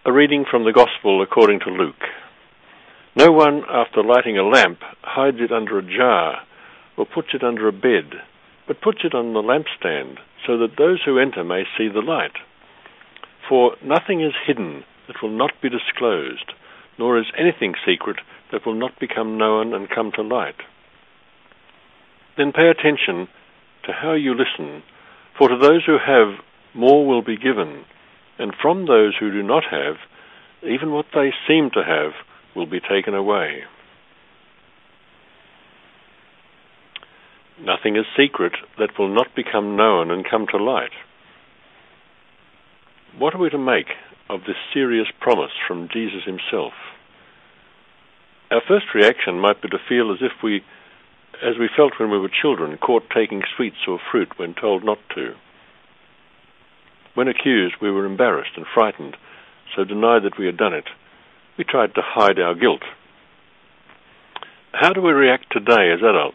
A reading from the Gospel according to Luke. No one, after lighting a lamp, hides it under a jar or puts it under a bed, but puts it on the lampstand, so that those who enter may see the light. For nothing is hidden that will not be disclosed, nor is anything secret that will not become known and come to light. Then pay attention to how you listen, for to those who have, more will be given, and from those who do not have, even what they seem to have will be taken away. Nothing is secret that will not become known and come to light. What are we to make of this serious promise from Jesus himself? Our first reaction might be to feel as we felt when we were children, caught taking sweets or fruit when told not to. When accused, we were embarrassed and frightened, so denied that we had done it. We tried to hide our guilt. How do we react today as adults?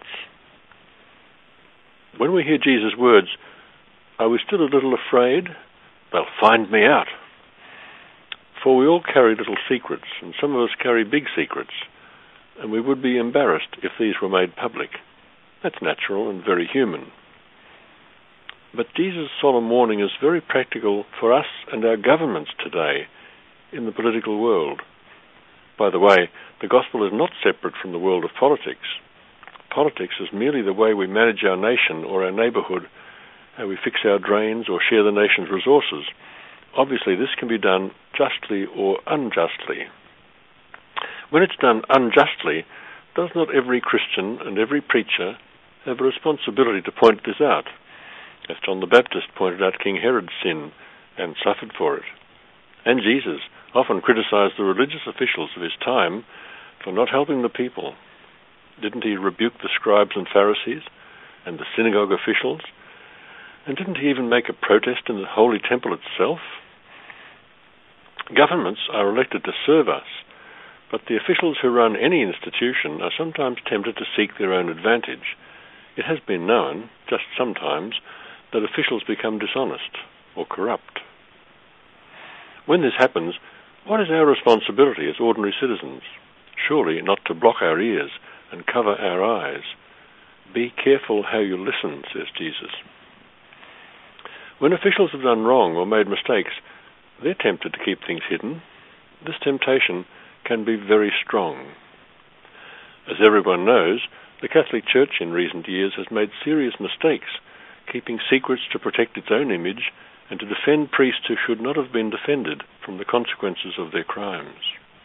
When we hear Jesus' words, are we still a little afraid? They'll find me out. For we all carry little secrets, and some of us carry big secrets, and we would be embarrassed if these were made public. That's natural and very human. But Jesus' solemn warning is very practical for us and our governments today in the political world. By the way, the gospel is not separate from the world of politics. Politics is merely the way we manage our nation or our neighborhood, how we fix our drains or share the nation's resources. Obviously, this can be done justly or unjustly. When it's done unjustly, does not every Christian and every preacher have a responsibility to point this out? As John the Baptist pointed out King Herod's sin and suffered for it. And Jesus often criticized the religious officials of his time for not helping the people. Didn't he rebuke the scribes and Pharisees and the synagogue officials? And didn't he even make a protest in the Holy Temple itself? Governments are elected to serve us, but the officials who run any institution are sometimes tempted to seek their own advantage. It has been known, just sometimes, that officials become dishonest or corrupt. When this happens, what is our responsibility as ordinary citizens? Surely not to block our ears and cover our eyes. Be careful how you listen, says Jesus. When officials have done wrong or made mistakes, they're tempted to keep things hidden. This temptation can be very strong. As everyone knows, the Catholic Church in recent years has made serious mistakes, keeping secrets to protect its own image and to defend priests who should not have been defended from the consequences of their crimes.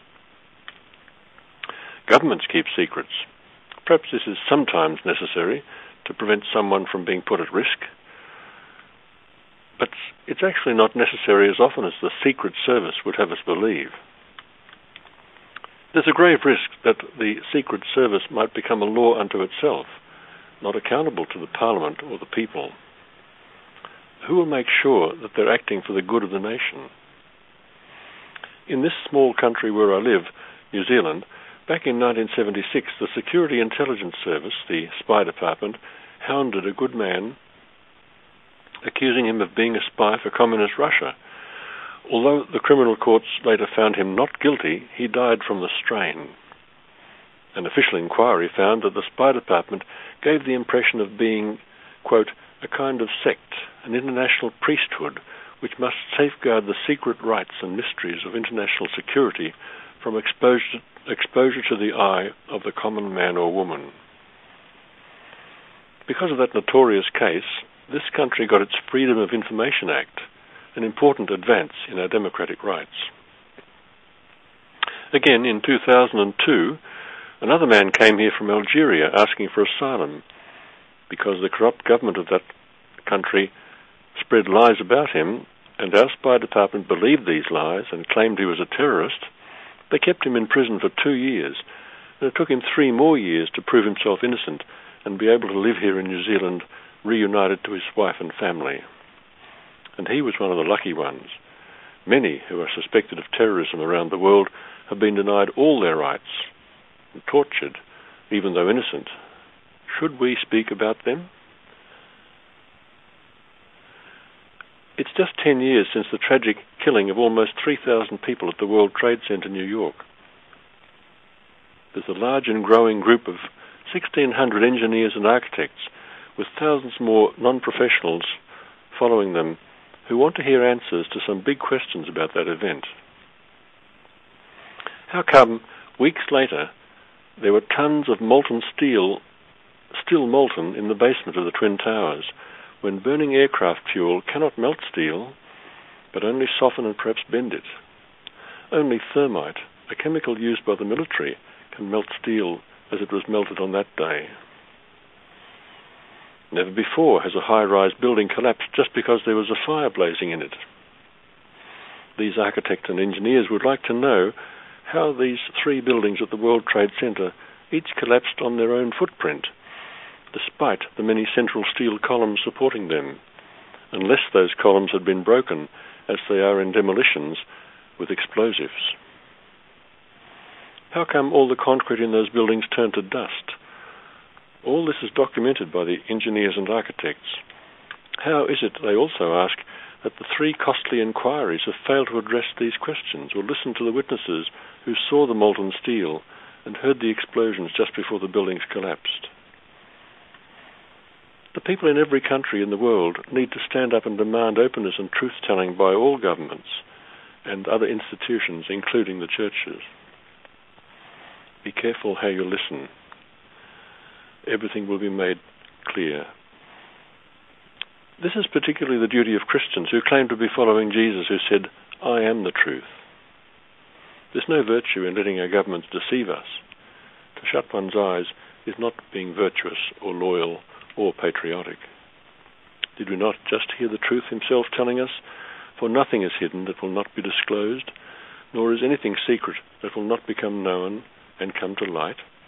Governments keep secrets. Perhaps this is sometimes necessary to prevent someone from being put at risk, but it's actually not necessary as often as the Secret Service would have us believe. There's a grave risk that the Secret Service might become a law unto itself, not accountable to the Parliament or the people. Who will make sure that they're acting for the good of the nation? In this small country where I live, New Zealand, back in 1976, the Security Intelligence Service, the Spy Department, hounded a good man, accusing him of being a spy for Communist Russia. Although the criminal courts later found him not guilty, he died from the strain. An official inquiry found that the Spy Department gave the impression of being, quote, a kind of sect, an international priesthood, which must safeguard the secret rights and mysteries of international security from exposure to the eye of the common man or woman. Because of that notorious case, this country got its Freedom of Information Act, an important advance in our democratic rights. Again, in 2002, another man came here from Algeria asking for asylum because the corrupt government of that country spread lies about him, and our spy department believed these lies and claimed he was a terrorist. They kept him in prison for 2 years, and it took him 3 more years to prove himself innocent and be able to live here in New Zealand, reunited to his wife and family. And he was one of the lucky ones. Many who are suspected of terrorism around the world have been denied all their rights and tortured, even though innocent. Should we speak about them? It's just 10 years since the tragic killing of almost 3,000 people at the World Trade Center, New York. There's a large and growing group of 1,600 engineers and architects, with thousands more non-professionals following them, who want to hear answers to some big questions about that event. How come, weeks later, there were tons of molten steel still molten in the basement of the Twin Towers, when burning aircraft fuel cannot melt steel, but only soften and perhaps bend it? Only thermite, a chemical used by the military, can melt steel as it was melted on that day. Never before has a high-rise building collapsed just because there was a fire blazing in it. These architects and engineers would like to know how these 3 buildings at the World Trade Center each collapsed on their own footprint, despite the many central steel columns supporting them, unless those columns had been broken, as they are in demolitions, with explosives. How come all the concrete in those buildings turned to dust? All this is documented by the engineers and architects. How is it, they also ask, that the 3 costly inquiries have failed to address these questions or listen to the witnesses who saw the molten steel and heard the explosions just before the buildings collapsed? The people in every country in the world need to stand up and demand openness and truth-telling by all governments and other institutions, including the churches. Be careful how you listen. Everything will be made clear. This is particularly the duty of Christians who claim to be following Jesus, who said, "I am the truth." There's no virtue in letting our governments deceive us. To shut one's eyes is not being virtuous or loyal or patriotic. Did we not just hear the truth himself telling us, "For nothing is hidden that will not be disclosed, nor is anything secret that will not become known and come to light"?